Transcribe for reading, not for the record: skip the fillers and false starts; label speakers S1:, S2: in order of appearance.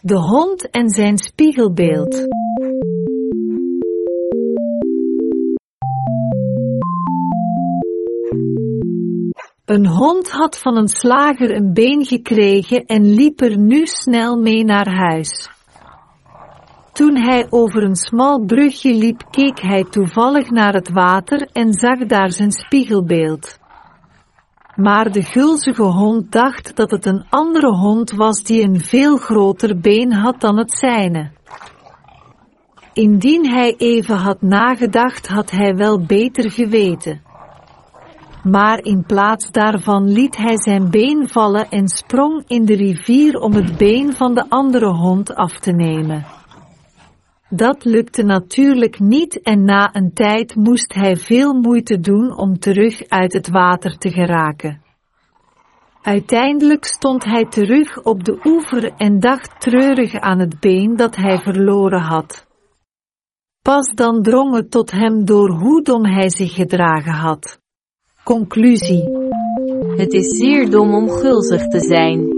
S1: De hond en zijn spiegelbeeld. Een hond had van een slager een been gekregen en liep er nu snel mee naar huis. Toen hij over een smal brugje liep, keek hij toevallig naar het water en zag daar zijn spiegelbeeld. Maar de gulzige hond dacht dat het een andere hond was die een veel groter been had dan het zijne. Indien hij even had nagedacht, had hij wel beter geweten. Maar in plaats daarvan liet hij zijn been vallen en sprong in de rivier om het been van de andere hond af te nemen. Dat lukte natuurlijk niet en na een tijd moest hij veel moeite doen om terug uit het water te geraken. Uiteindelijk stond hij terug op de oever en dacht treurig aan het been dat hij verloren had. Pas dan drong het tot hem door hoe dom hij zich gedragen had. Conclusie:
S2: Het is zeer dom om gulzig te zijn.